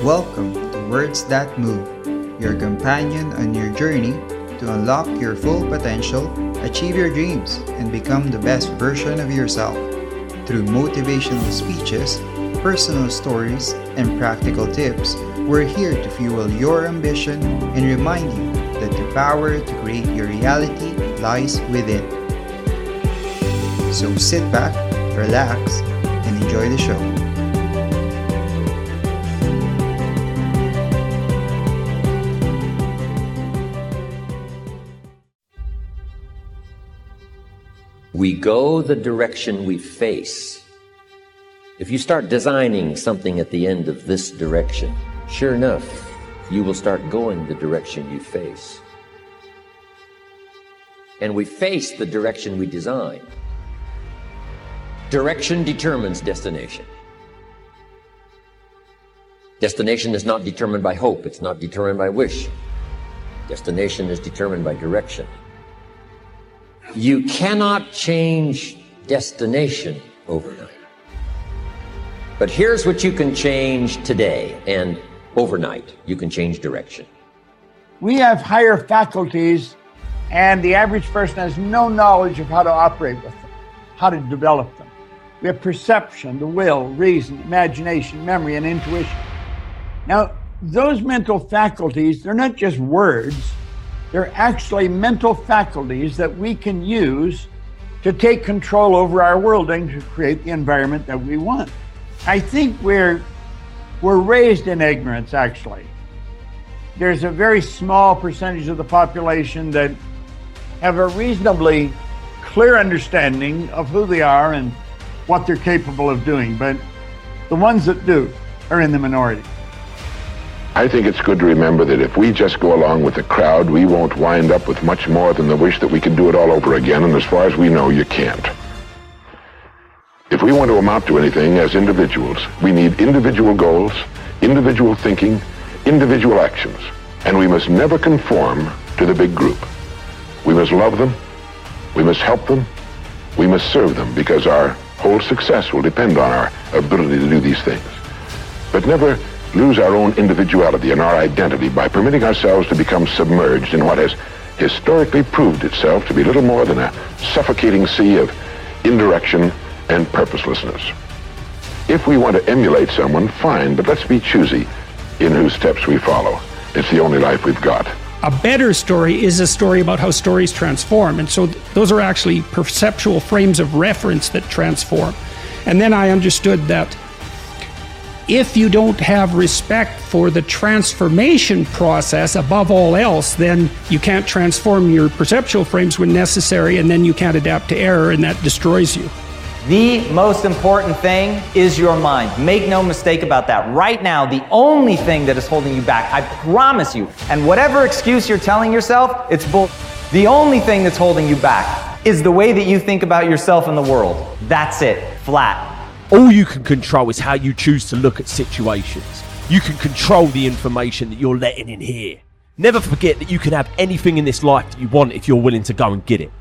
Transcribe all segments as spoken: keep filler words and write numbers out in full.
Welcome to Words That Move, your companion on your journey to unlock your full potential, achieve your dreams, and become the best version of yourself. Through motivational speeches, personal stories, and practical tips, we're here to fuel your ambition and remind you that the power to create your reality lies within. So sit back, relax, and enjoy the show. We go the direction we face. If you start designing something at the end of this direction, sure enough, you will start going the direction you face. And we face the direction we design. Direction determines destination. Destination is not determined by hope. It's not determined by wish. Destination is determined by direction. You cannot change destination overnight. But here's what you can change today, and overnight you can change direction. We have higher faculties, and the average person has no knowledge of how to operate with them, how to develop them. We have perception, the will, reason, imagination, memory, and intuition. Now, those mental faculties, they're not just words. They're actually mental faculties that we can use to take control over our world and to create the environment that we want. I think we're, we're raised in ignorance, actually. There's a very small percentage of the population that have a reasonably clear understanding of who they are and what they're capable of doing, but the ones that do are in the minority. I think it's good to remember that if we just go along with the crowd, we won't wind up with much more than the wish that we can do it all over again, and as far as we know, you can't. If we want to amount to anything as individuals, we need individual goals, individual thinking, individual actions, and we must never conform to the big group. We must love them, we must help them, we must serve them, because our whole success will depend on our ability to do these things. But never lose our own individuality and our identity by permitting ourselves to become submerged in what has historically proved itself to be little more than a suffocating sea of indirection and purposelessness. If we want to emulate someone, fine, but let's be choosy in whose steps we follow. It's the only life we've got. A better story is a story about how stories transform, and so th- those are actually perceptual frames of reference that transform. And then I understood that if you don't have respect for the transformation process above all else, then you can't transform your perceptual frames when necessary, and then you can't adapt to error, and that destroys you. The most important thing is your mind. Make no mistake about that. Right now, the only thing that is holding you back, I promise you, and whatever excuse you're telling yourself, it's bull. The only thing that's holding you back is the way that you think about yourself in the world. That's it. Flat. All you can control is how you choose to look at situations. You can control the information that you're letting in here. Never forget that you can have anything in this life that you want if you're willing to go and get it.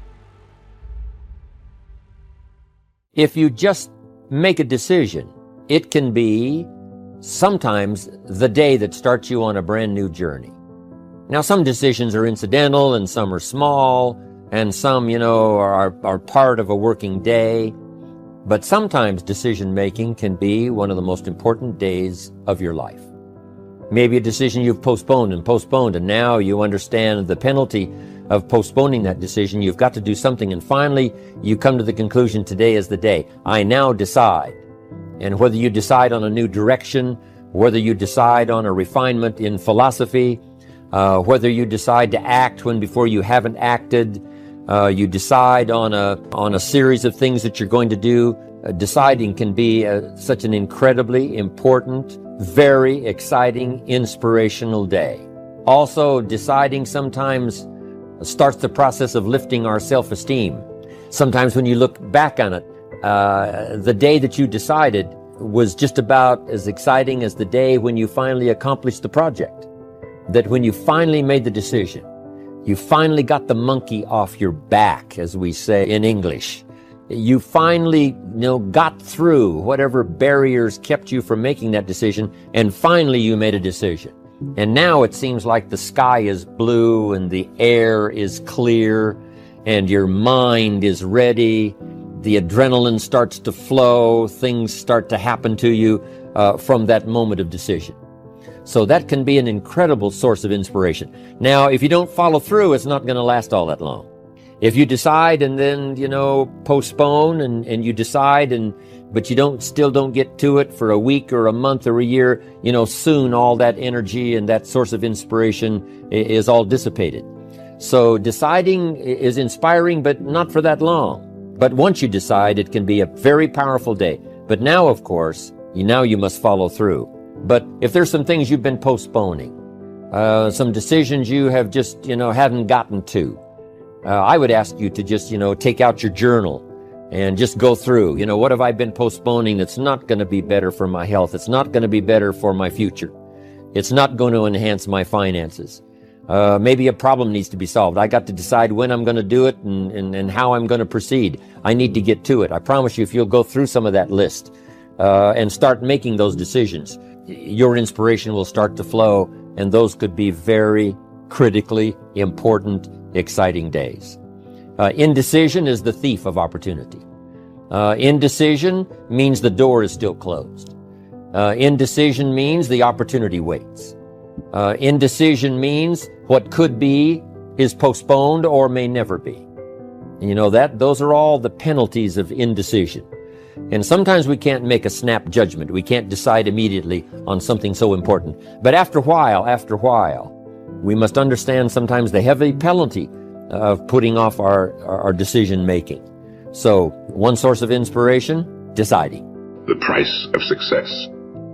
If you just make a decision, it can be sometimes the day that starts you on a brand new journey. Now, some decisions are incidental and some are small and some, you know, are, are part of a working day. But sometimes decision-making can be one of the most important days of your life. Maybe a decision you've postponed and postponed, and now you understand the penalty of postponing that decision. You've got to do something, and finally you come to the conclusion, today is the day. I now decide. And whether you decide on a new direction, whether you decide on a refinement in philosophy, uh, whether you decide to act when before you haven't acted, Uh, you decide on a on a series of things that you're going to do. Uh, deciding can be uh, such an incredibly important, very exciting, inspirational day. Also, deciding sometimes starts the process of lifting our self-esteem. Sometimes when you look back on it, uh, the day that you decided was just about as exciting as the day when you finally accomplished the project. That when you finally made the decision, you finally got the monkey off your back, as we say in English. You finally, you know, got through whatever barriers kept you from making that decision, and finally you made a decision. And now it seems like the sky is blue and the air is clear and your mind is ready. The adrenaline starts to flow. Things start to happen to you uh, from that moment of decision. So that can be an incredible source of inspiration. Now, if you don't follow through, it's not going to last all that long. If you decide and then, you know, postpone and, and you decide and, but you don't, still don't get to it for a week or a month or a year, you know, soon all that energy and that source of inspiration is all dissipated. So deciding is inspiring, but not for that long. But once you decide, it can be a very powerful day. But now, of course, you, now you must follow through. But if there's some things you've been postponing, uh, some decisions you have just, you know, haven't gotten to, uh, I would ask you to just, you know, take out your journal and just go through, you know, what have I been postponing that's not going to be better for my health? It's not going to be better for my future. It's not going to enhance my finances. Uh, maybe a problem needs to be solved. I got to decide when I'm going to do it and, and, and how I'm going to proceed. I need to get to it. I promise you, if you'll go through some of that list uh, and start making those decisions, your inspiration will start to flow, and those could be very critically important, exciting days. Uh, indecision is the thief of opportunity. Uh, indecision means the door is still closed. Uh, indecision means the opportunity waits. Uh, indecision means what could be is postponed or may never be. You know, that those are all the penalties of indecision. And sometimes we can't make a snap judgment. We can't decide immediately on something so important. But after a while, after a while, we must understand sometimes the heavy penalty of putting off our, our decision making. So, one source of inspiration, deciding. The price of success.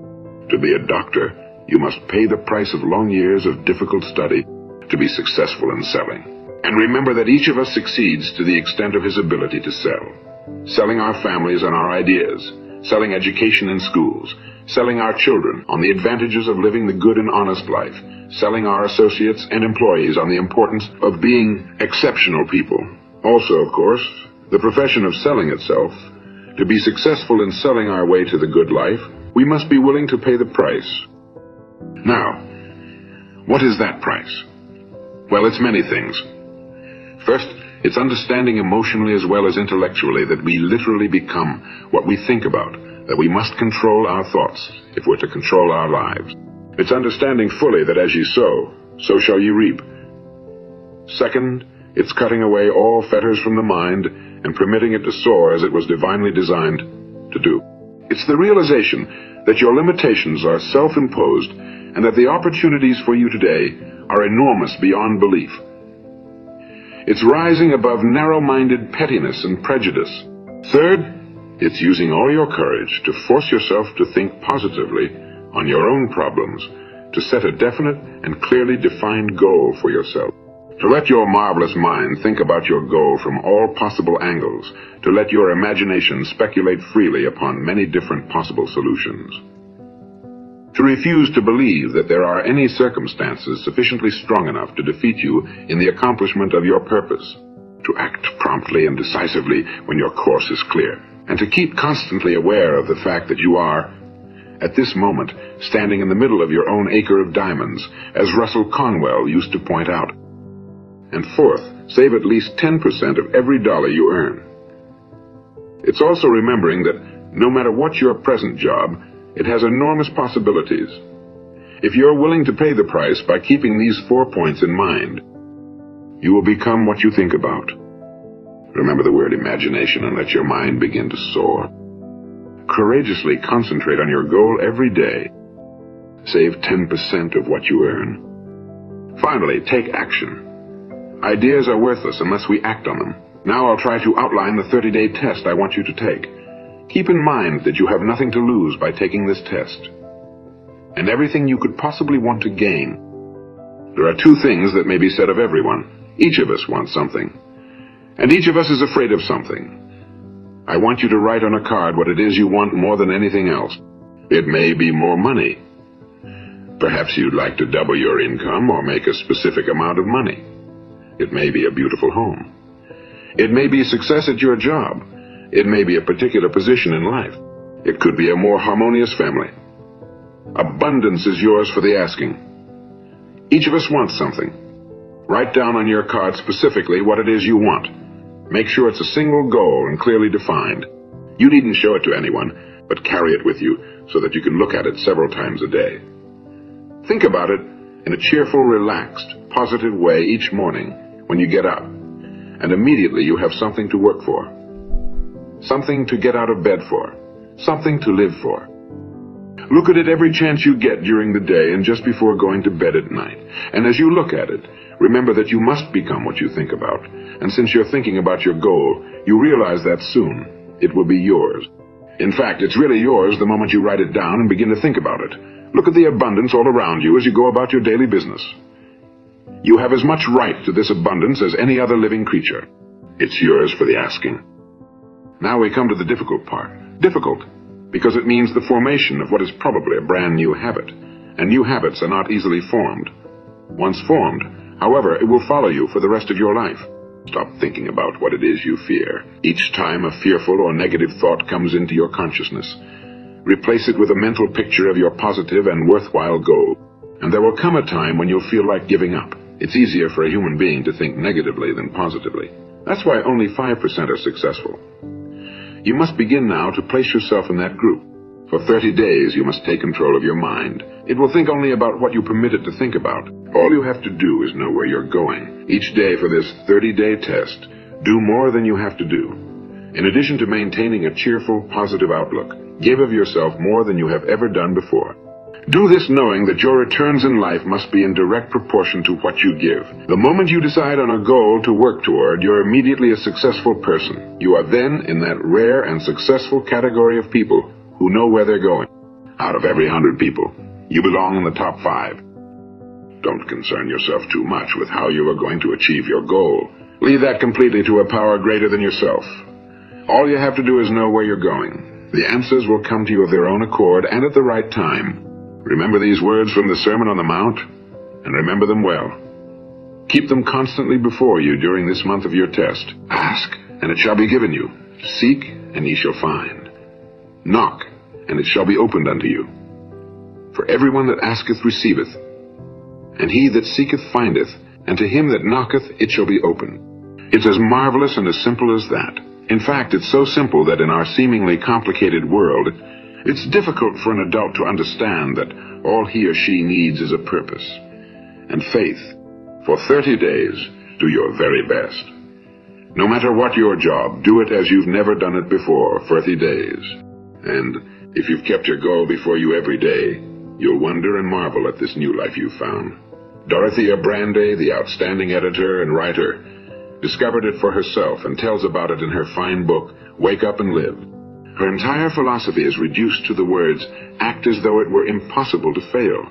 To be a doctor, you must pay the price of long years of difficult study to be successful in selling. And remember that each of us succeeds to the extent of his ability to sell. Selling our families on our ideas, selling education in schools, selling our children on the advantages of living the good and honest life, selling our associates and employees on the importance of being exceptional people. Also, of course, the profession of selling itself. To be successful in selling our way to the good life, we must be willing to pay the price. Now, what is that price? Well, it's many things. First, it's understanding emotionally as well as intellectually that we literally become what we think about, that we must control our thoughts if we're to control our lives. It's understanding fully that as you sow, so shall you reap. Second, it's cutting away all fetters from the mind and permitting it to soar as it was divinely designed to do. It's the realization that your limitations are self-imposed and that the opportunities for you today are enormous beyond belief. It's rising above narrow-minded pettiness and prejudice. Third, it's using all your courage to force yourself to think positively on your own problems, to set a definite and clearly defined goal for yourself. To let your marvelous mind think about your goal from all possible angles, to let your imagination speculate freely upon many different possible solutions. To refuse to believe that there are any circumstances sufficiently strong enough to defeat you in the accomplishment of your purpose. To act promptly and decisively when your course is clear. And to keep constantly aware of the fact that you are, at this moment, standing in the middle of your own acre of diamonds, as Russell Conwell used to point out. And fourth, save at least ten percent of every dollar you earn. It's also remembering that no matter what your present job, it has enormous possibilities. If you're willing to pay the price by keeping these four points in mind, you will become what you think about. Remember the word imagination and let your mind begin to soar. Courageously concentrate on your goal every day. Save ten percent of what you earn. Finally, take action. Ideas are worthless unless we act on them. Now I'll try to outline the thirty-day test I want you to take. Keep in mind that you have nothing to lose by taking this test, and everything you could possibly want to gain. There are two things that may be said of everyone. Each of us wants something, and each of us is afraid of something. I want you to write on a card what it is you want more than anything else. It may be more money. Perhaps you'd like to double your income or make a specific amount of money. It may be a beautiful home. It may be success at your job. It may be a particular position in life. It could be a more harmonious family. Abundance is yours for the asking. Each of us wants something. Write down on your card specifically what it is you want. Make sure it's a single goal and clearly defined. You needn't show it to anyone, but carry it with you so that you can look at it several times a day. Think about it in a cheerful, relaxed, positive way each morning when you get up, and immediately you have something to work for, something to get out of bed for, something to live for. Look at it every chance you get during the day and just before going to bed at night. And as you look at it, remember that you must become what you think about. And since you're thinking about your goal, you realize that soon it will be yours. In fact, it's really yours the moment you write it down and begin to think about it. Look at the abundance all around you as you go about your daily business. You have as much right to this abundance as any other living creature. It's yours for the asking. Now we come to the difficult part. Difficult because it means the formation of what is probably a brand new habit. And new habits are not easily formed. Once formed, however, it will follow you for the rest of your life. Stop thinking about what it is you fear. Each time a fearful or negative thought comes into your consciousness, replace it with a mental picture of your positive and worthwhile goal. And there will come a time when you'll feel like giving up. It's easier for a human being to think negatively than positively. That's why only five percent are successful. You must begin now to place yourself in that group. For thirty days, you must take control of your mind. It will think only about what you permit it to think about. All you have to do is know where you're going. Each day for this thirty-day test, do more than you have to do. In addition to maintaining a cheerful, positive outlook, give of yourself more than you have ever done before. Do this knowing that your returns in life must be in direct proportion to what you give. The moment you decide on a goal to work toward, you're immediately a successful person. You are then in that rare and successful category of people who know where they're going. Out of every hundred people, you belong in the top five. Don't concern yourself too much with how you are going to achieve your goal. Leave that completely to a power greater than yourself. All you have to do is know where you're going. The answers will come to you of their own accord and at the right time. Remember these words from the Sermon on the Mount, and remember them well. Keep them constantly before you during this month of your test. Ask, and it shall be given you. Seek, and ye shall find. Knock, and it shall be opened unto you. For everyone that asketh receiveth, and he that seeketh findeth, and to him that knocketh it shall be opened. It's as marvelous and as simple as that. In fact, it's so simple that in our seemingly complicated world, it's difficult for an adult to understand that all he or she needs is a purpose and faith. For thirty days, do your very best. No matter what your job, do it as you've never done it before, thirty days. And if you've kept your goal before you every day, you'll wonder and marvel at this new life you've found. Dorothea Brande, the outstanding editor and writer, discovered it for herself and tells about it in her fine book, Wake Up and Live. Her entire philosophy is reduced to the words, act as though it were impossible to fail.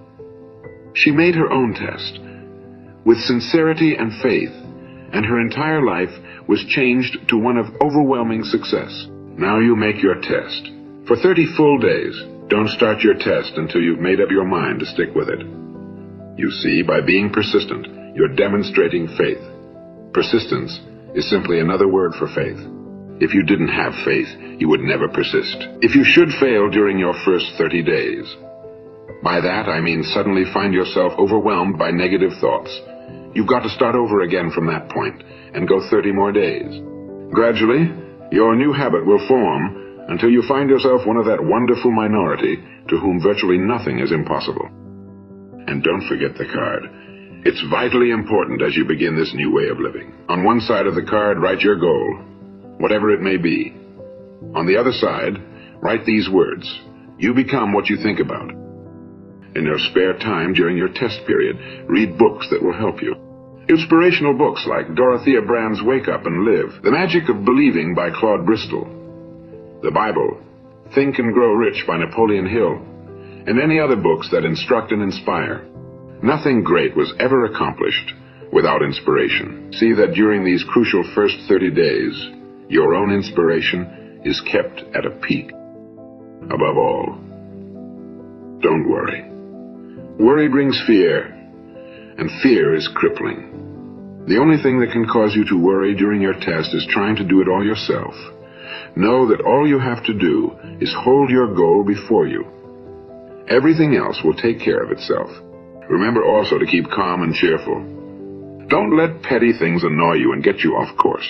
She made her own test, with sincerity and faith, and her entire life was changed to one of overwhelming success. Now you make your test. For thirty full days, don't start your test until you've made up your mind to stick with it. You see, by being persistent, you're demonstrating faith. Persistence is simply another word for faith. If you didn't have faith, you would never persist. If you should fail during your first thirty days, by that I mean suddenly find yourself overwhelmed by negative thoughts, you've got to start over again from that point and go thirty more days. Gradually, your new habit will form until you find yourself one of that wonderful minority to whom virtually nothing is impossible. And don't forget the card. It's vitally important as you begin this new way of living. On one side of the card, write your goal, whatever it may be. On the other side, write these words. You become what you think about. In your spare time during your test period, read books that will help you. Inspirational books like Dorothea Brande's Wake Up and Live, The Magic of Believing by Claude Bristol, the Bible, Think and Grow Rich by Napoleon Hill, and any other books that instruct and inspire. Nothing great was ever accomplished without inspiration. See that during these crucial first thirty days, your own inspiration is kept at a peak. Above all, don't worry. Worry brings fear, and fear is crippling. The only thing that can cause you to worry during your test is trying to do it all yourself. know that all you have to do is hold your goal before you. Everything else will take care of itself. Remember also to keep calm and cheerful. Don't let petty things annoy you and get you off course.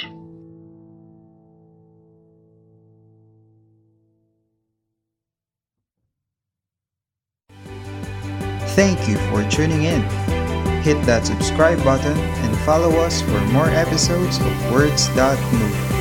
Thank you for tuning in. Hit that subscribe button and follow us for more episodes of Words that Move.